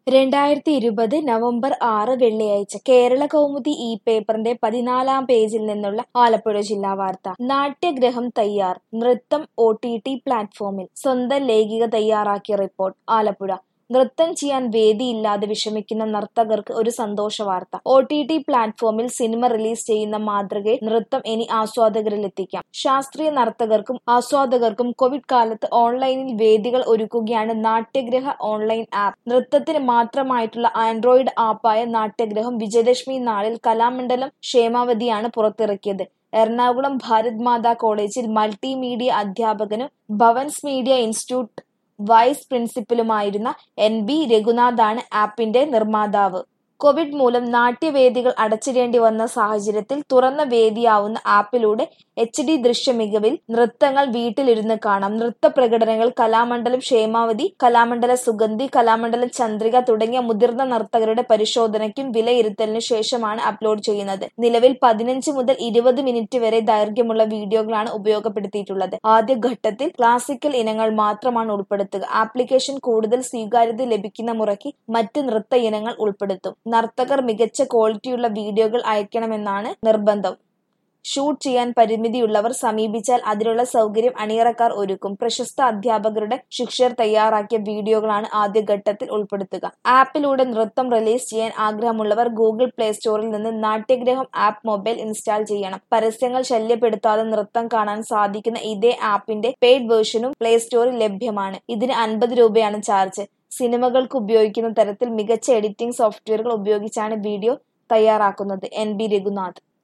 2020 November 6 വെള്ളിയാഴ്ച കേരള കൗമുദി ഈ പേപ്പറിന്റെ 14-ാം പേജിൽ നിന്നുള്ള ആലപ്പുഴ ജില്ലാ വാർത്ത. നാട്യഗ്രഹം തയ്യാർ, നൃത്തം OTT പ്ലാറ്റ്ഫോമിൽ. സ്വന്തം ലേഖിക തയ്യാറാക്കിയ റിപ്പോർട്ട്. ആലപ്പുഴ. നൃത്തം ചെയ്യാൻ വേദിയില്ലാതെ വിഷമിക്കുന്ന നർത്തകർക്ക് ഒരു സന്തോഷ വാർത്ത. OTT പ്ലാറ്റ്ഫോമിൽ സിനിമ റിലീസ് ചെയ്യുന്ന മാതൃകയിൽ നൃത്തം ഇനി ആസ്വാദകരിലെത്തിക്കാം. ശാസ്ത്രീയ നർത്തകർക്കും ആസ്വാദകർക്കും കോവിഡ് കാലത്ത് ഓൺലൈനിൽ വേദികൾ ഒരുക്കുകയാണ് നാട്യഗ്രഹ ഓൺലൈൻ ആപ്പ്. നൃത്തത്തിന് മാത്രമായിട്ടുള്ള ആൻഡ്രോയിഡ് ആപ്പായ നാട്യഗ്രഹം വിജയദശമി നാളിൽ കലാമണ്ഡലം ക്ഷേമാവതിയാണ് പുറത്തിറക്കിയത്. എറണാകുളം ഭാരത് മാതാ കോളേജിൽ മൾട്ടിമീഡിയ അധ്യാപകനും ഭവൻസ് മീഡിയ ഇൻസ്റ്റിറ്റ്യൂട്ട് വൈസ് പ്രിൻസിപ്പലുമായിരുന്ന NB രഘുനാഥാണ് ആപ്പിന്റെ നിർമ്മാതാവ്. കോവിഡ് മൂലം നാട്യവേദികൾ അടച്ചിടേണ്ടി വന്ന സാഹചര്യത്തിൽ തുറന്ന വേദിയാവുന്ന ആപ്പിലൂടെ HD ദൃശ്യ മികവിൽ നൃത്തങ്ങൾ വീട്ടിലിരുന്ന് കാണാം. നൃത്ത പ്രകടനങ്ങൾ കലാമണ്ഡലം ക്ഷേമാവതി, കലാമണ്ഡല സുഗന്ധി, കലാമണ്ഡലം ചന്ദ്രിക തുടങ്ങിയ മുതിർന്ന നർത്തകരുടെ പരിശോധനയ്ക്കും വിലയിരുത്തലിനു ശേഷമാണ് അപ്ലോഡ് ചെയ്യുന്നത്. നിലവിൽ 15 മുതൽ 20 മിനിറ്റ് വരെ ദൈർഘ്യമുള്ള വീഡിയോകളാണ് ഉപയോഗപ്പെടുത്തിയിട്ടുള്ളത്. ആദ്യഘട്ടത്തിൽ ക്ലാസിക്കൽ ഇനങ്ങൾ മാത്രമാണ് ഉൾപ്പെടുത്തുക. ആപ്ലിക്കേഷൻ കൂടുതൽ സ്വീകാര്യത ലഭിക്കുന്ന മുറയ്ക്ക് മറ്റ് നൃത്ത ഇനങ്ങൾ ഉൾപ്പെടുത്തും. നർത്തകർ മികച്ച ക്വാളിറ്റിയുള്ള വീഡിയോകൾ അയക്കണമെന്നാണ് നിർബന്ധം. ഷൂട്ട് ചെയ്യാൻ പരിമിതിയുള്ളവർ സമീപിച്ചാൽ അതിനുള്ള സൗകര്യം അണിയറക്കാർ ഒരുക്കും. പ്രശസ്ത അധ്യാപകരുടെ ശിഷ്യർ തയ്യാറാക്കിയ വീഡിയോകളാണ് ആദ്യഘട്ടത്തിൽ ഉൾപ്പെടുത്തുക. ആപ്പിലൂടെ നൃത്തം റിലീസ് ചെയ്യാൻ ആഗ്രഹമുള്ളവർ ഗൂഗിൾ പ്ലേ സ്റ്റോറിൽ നിന്ന് നാട്യഗ്രഹം ആപ്പ് മൊബൈൽ ഇൻസ്റ്റാൾ ചെയ്യണം. പരസ്യങ്ങൾ ശല്യപ്പെടുത്താതെ നൃത്തം കാണാൻ സാധിക്കുന്ന ഇതേ ആപ്പിന്റെ പെയ്ഡ് വേർഷനും പ്ലേ സ്റ്റോറിൽ ലഭ്യമാണ്. ഇതിന് 50 രൂപയാണ് ചാർജ്. സിനിമകൾക്ക് ഉപയോഗിക്കുന്ന തരത്തിൽ മികച്ച എഡിറ്റിംഗ് സോഫ്റ്റ്വെയറുകൾ ഉപയോഗിച്ചാണ് വീഡിയോ തയ്യാറാക്കുന്നത്. NB രഘുനാഥ്.